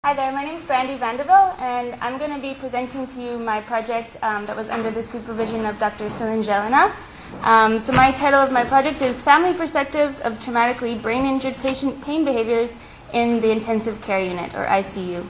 Hi there, my name is Brandy Vanderbilt, and I'm going to be presenting to you my project that was under the supervision of Dr. Celine Jelena. So my title of my project is Family Perspectives of Traumatically Brain-Injured Patient Pain Behaviors in the Intensive Care Unit, or ICU.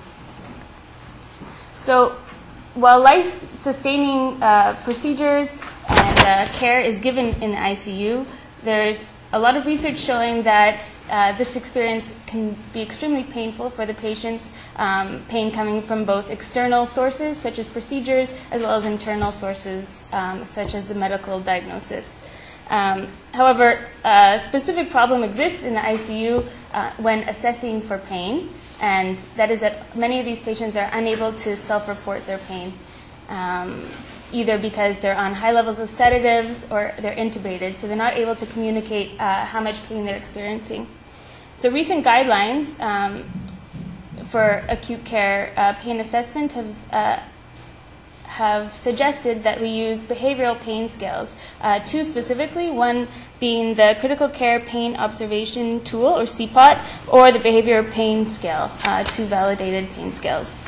So while life-sustaining procedures and care is given in the ICU, there's a lot of research showing that this experience can be extremely painful for the patients, pain coming from both external sources, such as procedures, as well as internal sources, such as the medical diagnosis. However, a specific problem exists in the ICU when assessing for pain, and that is that many of these patients are unable to self-report their pain, either because they're on high levels of sedatives or they're intubated, so they're not able to communicate how much pain they're experiencing. So recent guidelines for acute care pain assessment have suggested that we use behavioral pain scales, two specifically, one being the Critical Care Pain Observation Tool, or CPOT, or the Behavioral Pain Scale, two validated pain scales.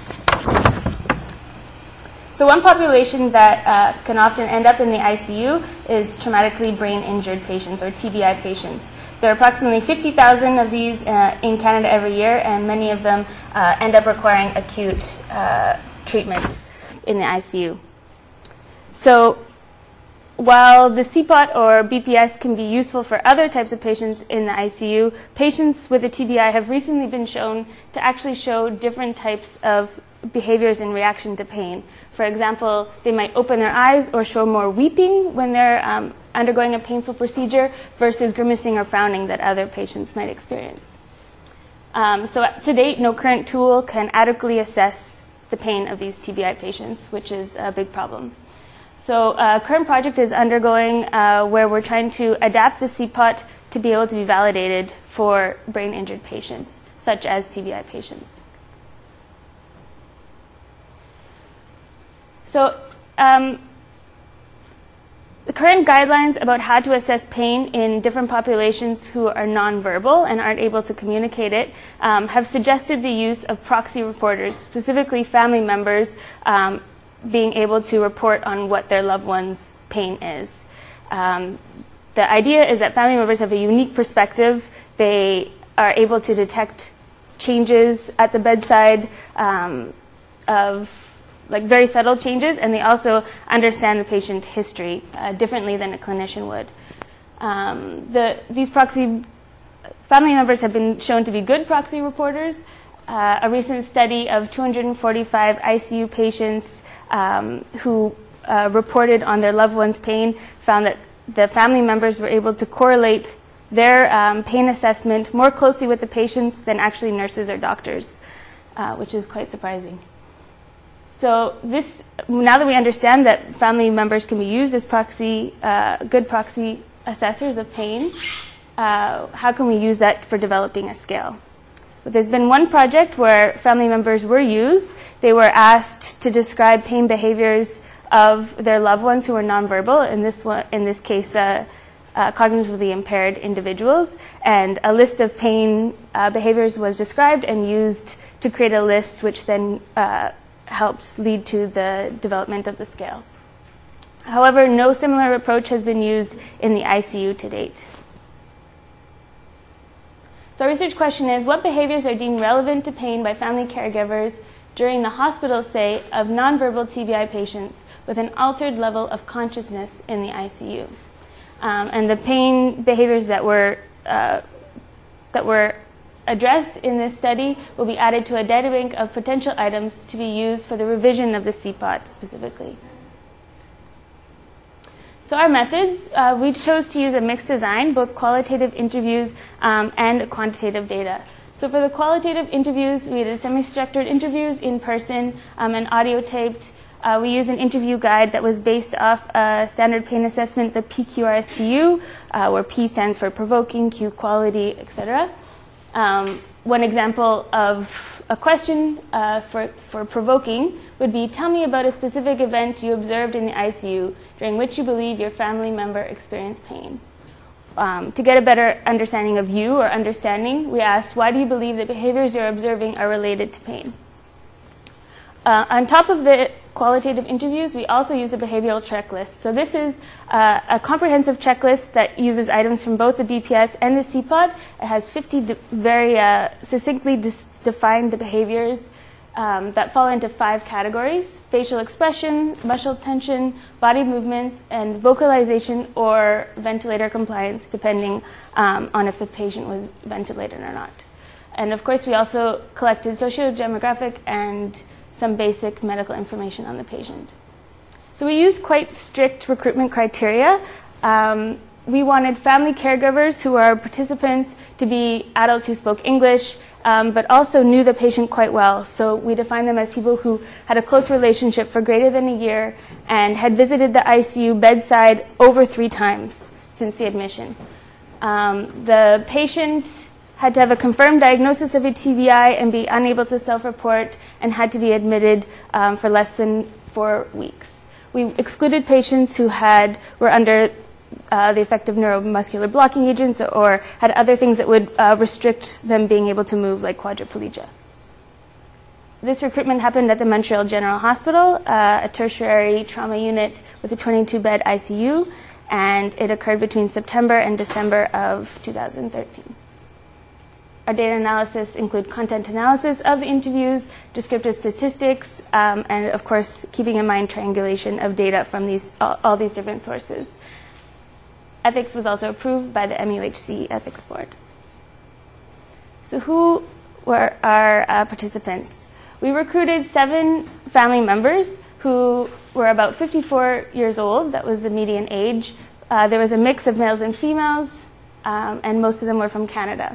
So one population that can often end up in the ICU is traumatically brain-injured patients, or TBI patients. There are approximately 50,000 of these in Canada every year, and many of them end up requiring acute treatment in the ICU. So while the CPOT or BPS can be useful for other types of patients in the ICU, patients with a TBI have recently been shown to actually show different types of behaviors in reaction to pain. For example, they might open their eyes or show more weeping when they're undergoing a painful procedure versus grimacing or frowning that other patients might experience. So to date, no current tool can adequately assess the pain of these TBI patients, which is a big problem. So a current project is undergoing where we're trying to adapt the CPOT to be able to be validated for brain-injured patients, such as TBI patients. So the current guidelines about how to assess pain in different populations who are nonverbal and aren't able to communicate it have suggested the use of proxy reporters, specifically family members being able to report on what their loved one's pain is. The idea is that family members have a unique perspective. They are able to detect changes at the bedside of very subtle changes, and they also understand the patient history differently than a clinician would. These proxy family members have been shown to be good proxy reporters. A recent study of 245 ICU patients who reported on their loved one's pain found that the family members were able to correlate their pain assessment more closely with the patients than actually nurses or doctors, which is quite surprising. So now that we understand that family members can be used as good proxy assessors of pain, how can we use that for developing a scale? But there's been one project where family members were used. They were asked to describe pain behaviors of their loved ones who were nonverbal, in this case, cognitively impaired individuals, and a list of pain behaviors was described and used to create a list, which then helped lead to the development of the scale. However, no similar approach has been used in the ICU to date. So our research question is, what behaviors are deemed relevant to pain by family caregivers during the hospital stay of nonverbal TBI patients with an altered level of consciousness in the ICU? And the pain behaviors that were addressed in this study will be added to a data bank of potential items to be used for the revision of the CPOT specifically. So our methods, we chose to use a mixed design, both qualitative interviews and quantitative data. So for the qualitative interviews, we did semi-structured interviews in person and audio taped. We used an interview guide that was based off a standard pain assessment, the PQRSTU, where P stands for provoking, Q quality, etc. One example of a question for provoking would be, tell me about a specific event you observed in the ICU during which you believe your family member experienced pain. to get a better understanding of you or understanding, we asked, why do you believe the behaviors you're observing are related to pain? On top of the qualitative interviews, we also used a behavioral checklist. So this is a comprehensive checklist that uses items from both the BPS and the CPOD. It has 50 very succinctly defined behaviors that fall into 5 categories: facial expression, muscle tension, body movements, and vocalization or ventilator compliance, depending on if the patient was ventilated or not. And of course, we also collected socio-demographic and some basic medical information on the patient. So we used quite strict recruitment criteria. We wanted family caregivers who are participants to be adults who spoke English, but also knew the patient quite well. So we defined them as people who had a close relationship for greater than a year and had visited the ICU bedside over 3 times since the admission. The patient had to have a confirmed diagnosis of a TBI and be unable to self-report and had to be admitted for less than 4 weeks. We excluded patients who were under the effect of neuromuscular blocking agents or had other things that would restrict them being able to move, like quadriplegia. This recruitment happened at the Montreal General Hospital, a tertiary trauma unit with a 22-bed ICU, and it occurred between September and December of 2013. Our data analysis include content analysis of the interviews, descriptive statistics, and of course, keeping in mind triangulation of data from all these different sources. Ethics was also approved by the MUHC Ethics Board. So who were our participants? We recruited 7 family members who were about 54 years old. That was the median age. There was a mix of males and females, and most of them were from Canada.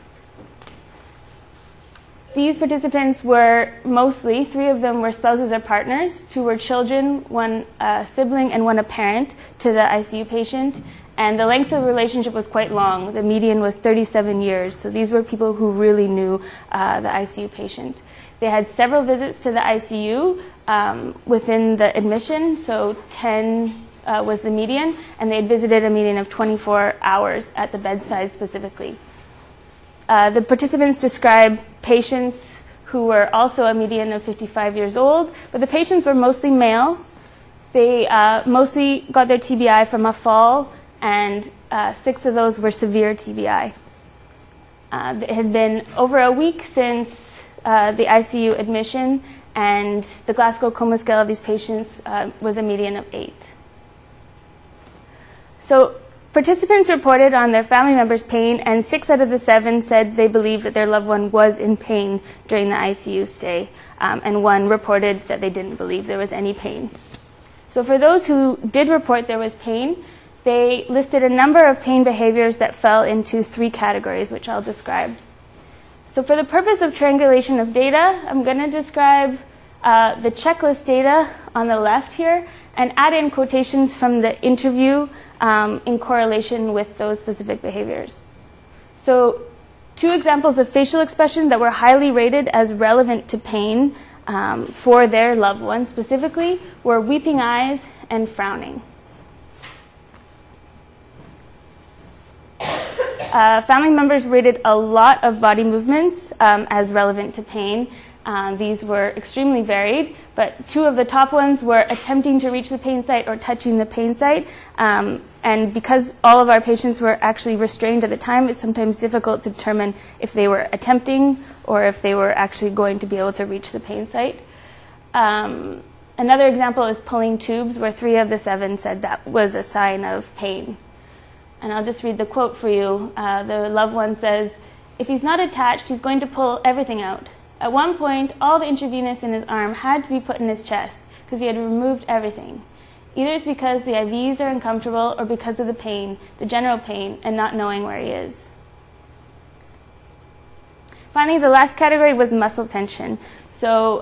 These participants were mostly, 3 of them were spouses or partners, 2 were children, 1 sibling, and 1 a parent to the ICU patient. And the length of the relationship was quite long. The median was 37 years. So these were people who really knew the ICU patient. They had several visits to the ICU within the admission, so 10 was the median, and they had visited a median of 24 hours at the bedside specifically. The participants described patients who were also a median of 55 years old, but the patients were mostly male. They mostly got their TBI from a fall, and 6 of those were severe TBI. It had been over a week since the ICU admission, and the Glasgow Coma Scale of these patients was a median of 8. So participants reported on their family members' pain, and 6 out of the 7 said they believed that their loved one was in pain during the ICU stay, and 1 reported that they didn't believe there was any pain. So for those who did report there was pain, they listed a number of pain behaviors that fell into 3 categories, which I'll describe. So for the purpose of triangulation of data, I'm going to describe the checklist data on the left here and add in quotations from the interview in correlation with those specific behaviors. So 2 examples of facial expression that were highly rated as relevant to pain for their loved one specifically were weeping eyes and frowning. Family members rated a lot of body movements as relevant to pain. These were extremely varied, but 2 of the top ones were attempting to reach the pain site or touching the pain site. And because all of our patients were actually restrained at the time, it's sometimes difficult to determine if they were attempting or if they were actually going to be able to reach the pain site. Another example is pulling tubes, where 3 of the 7 said that was a sign of pain. And I'll just read the quote for you. The loved one says, "If he's not attached, he's going to pull everything out. At one point, all the intravenous in his arm had to be put in his chest because he had removed everything. Either it's because the IVs are uncomfortable or because of the pain, the general pain, and not knowing where he is." Finally, the last category was muscle tension. So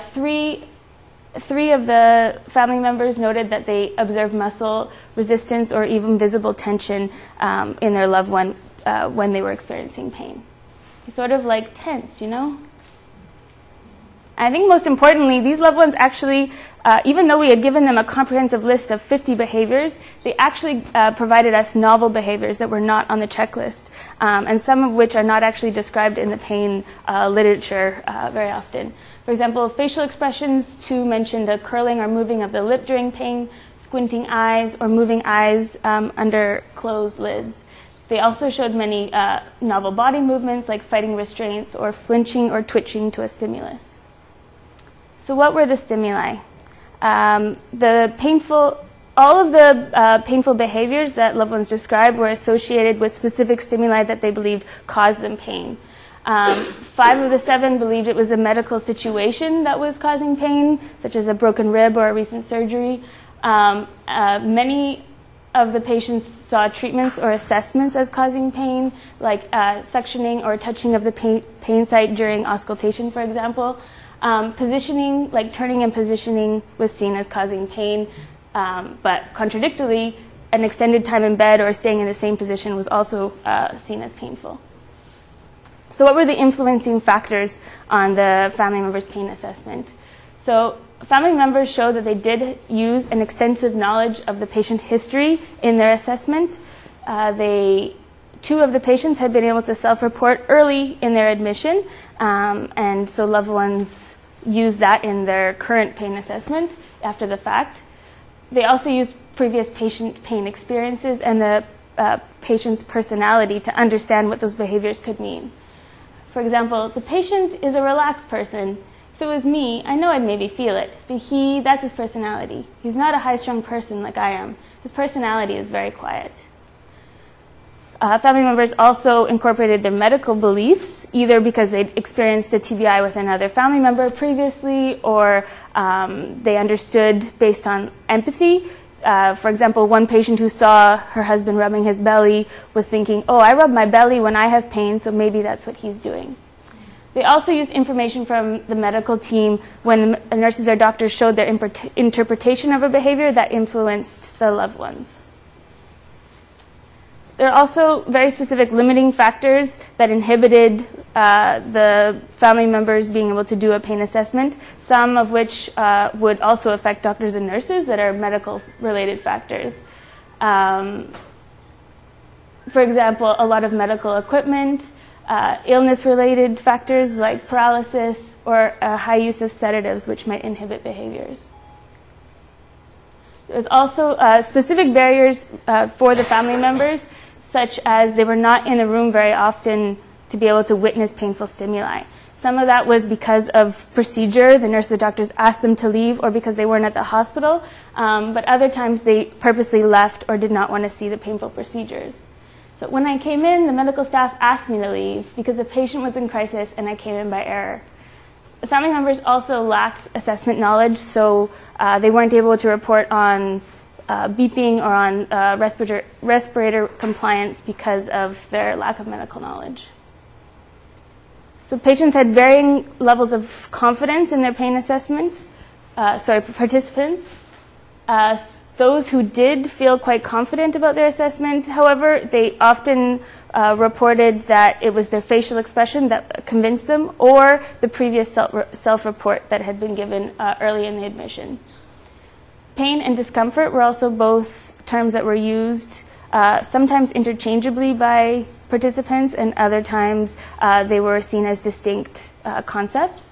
3 of the family members noted that they observed muscle resistance or even visible tension in their loved one when they were experiencing pain. He's sort of like tensed, you know? And I think most importantly, these loved ones actually, even though we had given them a comprehensive list of 50 behaviors, they actually provided us novel behaviors that were not on the checklist, and some of which are not actually described in the pain literature very often. For example, facial expressions, 2 mentioned a curling or moving of the lip during pain, squinting eyes, or moving eyes under closed lids. They also showed many novel body movements like fighting restraints or flinching or twitching to a stimulus. So what were the stimuli? All of the painful behaviors that loved ones described were associated with specific stimuli that they believed caused them pain. 5 of the 7 believed it was a medical situation that was causing pain, such as a broken rib or a recent surgery. Many of the patients saw treatments or assessments as causing pain, like suctioning or touching of the pain site during auscultation, for example. Positioning, like turning and positioning, was seen as causing pain, but contradictorily, an extended time in bed or staying in the same position was also seen as painful. So what were the influencing factors on the family member's pain assessment? So family members showed that they did use an extensive knowledge of the patient history in their assessment. 2 of the patients had been able to self-report early in their admission, and so loved ones used that in their current pain assessment after the fact. They also used previous patient pain experiences and the patient's personality to understand what those behaviors could mean. For example, the patient is a relaxed person. If it was me, I know I'd maybe feel it, but that's his personality. He's not a high-strung person like I am. His personality is very quiet. Family members also incorporated their medical beliefs, either because they'd experienced a TBI with another family member previously, or they understood based on empathy. For example, one patient who saw her husband rubbing his belly was thinking, oh, I rub my belly when I have pain, so maybe that's what he's doing. They also used information from the medical team when the nurses or doctors showed their interpretation of a behavior that influenced the loved ones. There are also very specific limiting factors that inhibited the family members being able to do a pain assessment, some of which would also affect doctors and nurses that are medical-related factors. For example, a lot of medical equipment, illness-related factors like paralysis, or a high use of sedatives, which might inhibit behaviors. There's also specific barriers for the family members, such as they were not in the room very often to be able to witness painful stimuli. Some of that was because of procedure. The nurses and doctors asked them to leave, or because they weren't at the hospital. But other times they purposely left or did not want to see the painful procedures. So when I came in, the medical staff asked me to leave because the patient was in crisis and I came in by error. The family members also lacked assessment knowledge, so they weren't able to report on beeping or on respirator compliance because of their lack of medical knowledge. So patients had varying levels of confidence in their pain assessment. Participants. Those who did feel quite confident about their assessment, however, they often reported that it was their facial expression that convinced them, or the previous self-report that had been given early in the admission. Pain and discomfort were also both terms that were used sometimes interchangeably by participants, and other times they were seen as distinct concepts.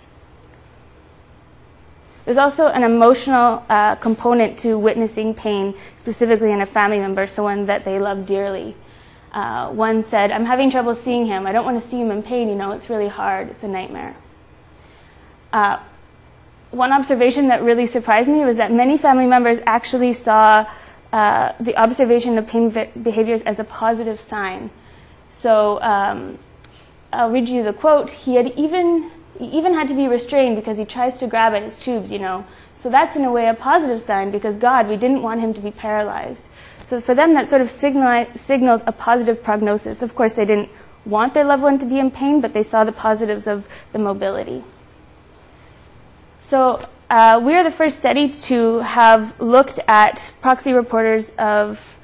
There's also an emotional component to witnessing pain, specifically in a family member, someone that they love dearly. One said, I'm having trouble seeing him. I don't want to see him in pain, it's really hard. It's a nightmare. One observation that really surprised me was that many family members actually saw the observation of pain behaviors as a positive sign. So I'll read you the quote. He even had to be restrained because he tries to grab at his tubes, So that's in a way a positive sign because, God, we didn't want him to be paralyzed. So for them, that sort of signaled a positive prognosis. Of course, they didn't want their loved one to be in pain, but they saw the positives of the mobility. So we are the first study to have looked at proxy reporters of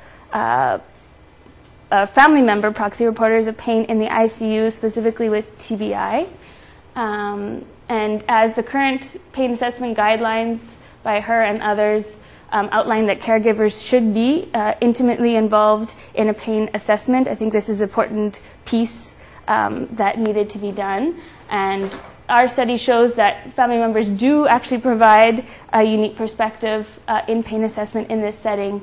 family member proxy reporters of pain in the ICU, specifically with TBI. And as the current pain assessment guidelines by her and others outline that caregivers should be intimately involved in a pain assessment, I think this is an important piece that needed to be done. And our study shows that family members do actually provide a unique perspective in pain assessment in this setting,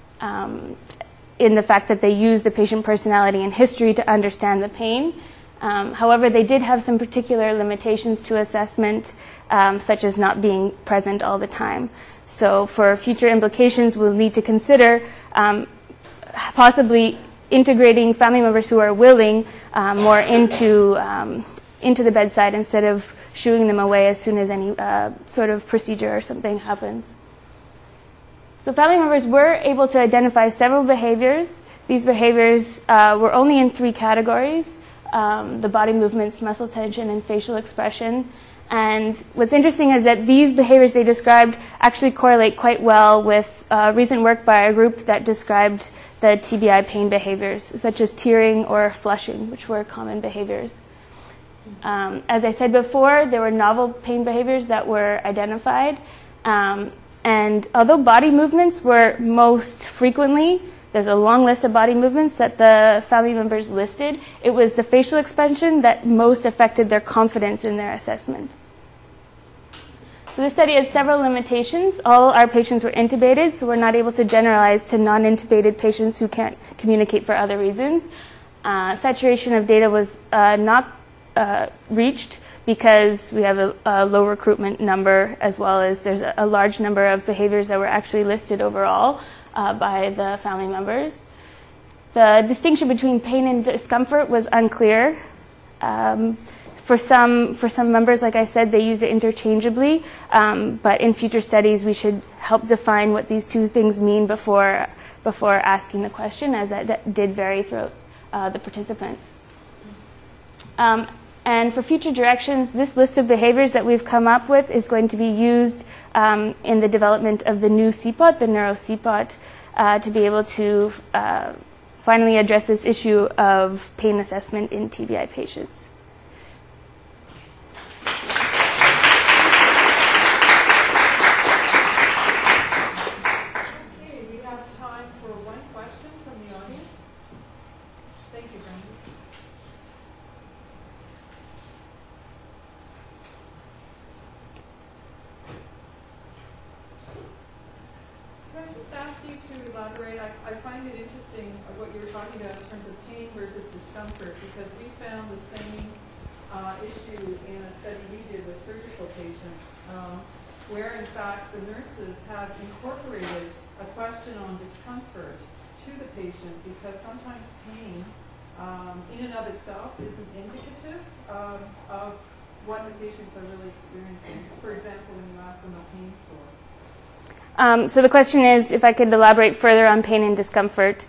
in the fact that they use the patient personality and history to understand the pain. However, they did have some particular limitations to assessment, such as not being present all the time. So for future implications, we'll need to consider possibly integrating family members who are willing more into the bedside instead of shooing them away as soon as any sort of procedure or something happens. So family members were able to identify several behaviors. These behaviors were only in 3 categories: the body movements, muscle tension, and facial expression. And what's interesting is that these behaviors they described actually correlate quite well with recent work by a group that described the TBI pain behaviors, such as tearing or flushing, which were common behaviors. As I said before, there were novel pain behaviors that were identified. And although body movements were most frequently, there's a long list of body movements that the family members listed, it was the facial expression that most affected their confidence in their assessment. So this study had several limitations. All our patients were intubated, so we're not able to generalize to non-intubated patients who can't communicate for other reasons. Saturation of data was not reached because we have a low recruitment number, as well as there's a large number of behaviors that were actually listed overall by the family members. The distinction between pain and discomfort was unclear. For some members, like I said, they use it interchangeably, but in future studies we should help define what these two things mean before asking the question, as that did vary throughout the participants. And for future directions, this list of behaviors that we've come up with is going to be used in the development of the new CPOT, the Neuro-CPOT, to be able to finally address this issue of pain assessment in TBI patients. Okay, we have time for one question from the audience. Thank you, Brenda. Can I just ask you to elaborate? I find it interesting what you were talking about in terms of pain versus discomfort, because we found the same issue in a study we did with surgical patients, where in fact the nurses have incorporated a question on discomfort to the patient, because sometimes pain in and of itself isn't indicative of what the patients are really experiencing. For example, when you ask them a pain score. So the question is if I could elaborate further on pain and discomfort.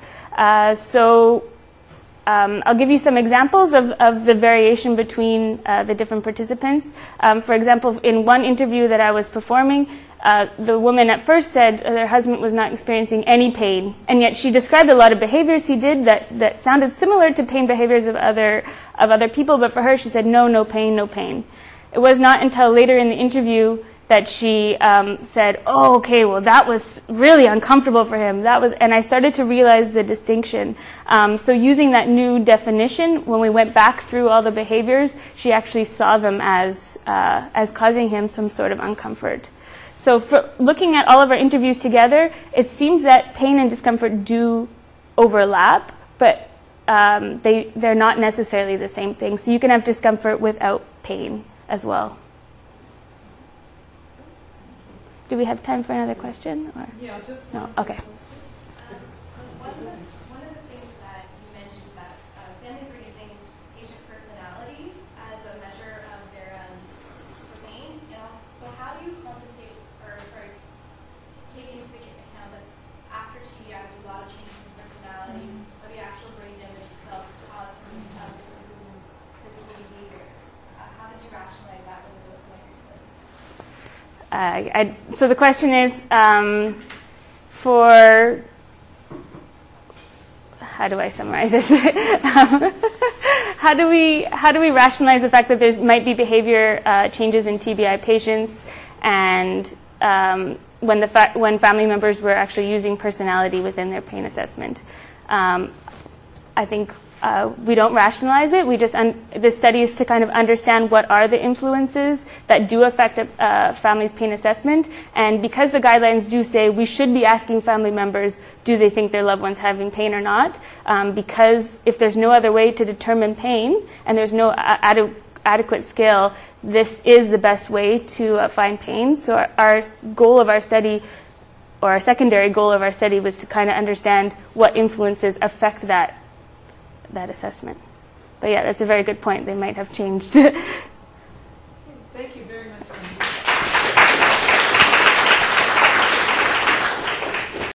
I'll give you some examples of the variation between the different participants. For example, in one interview that I was performing, the woman at first said her husband was not experiencing any pain, and yet she described a lot of behaviors he did that sounded similar to pain behaviors of other people, but for her she said no pain, no pain. It was not until later in the interview that she said, oh, okay, well, that was really uncomfortable for him. And I started to realize the distinction. So using that new definition, when we went back through all the behaviors, she actually saw them as causing him some sort of uncomfort. So for looking at all of our interviews together, it seems that pain and discomfort do overlap, but they're not necessarily the same thing. So you can have discomfort without pain as well. Do we have time for another question? Or? Yeah, just no. one. Okay. One of the things that you mentioned that families were using patient personality as a measure of their pain, and also, so how do you compensate take into account that after TBI there's a lot of changes in personality, but the actual brain damage itself caused some differences in physical behaviors? How did you rationalize that when you looked at your study? So the question is, how do I summarize this? how do we rationalize the fact that there might be behavior changes in TBI patients, and when family members were actually using personality within their pain assessment? I think we don't rationalize it. We just the study is to kind of understand what are the influences that do affect a family's pain assessment. And because the guidelines do say we should be asking family members, do they think their loved one's having pain or not? Because if there's no other way to determine pain and there's no adequate scale, this is the best way to find pain. So our goal of our study, or our secondary goal of our study, was to kind of understand what influences affect that assessment. But yeah, that's a very good point. They might have changed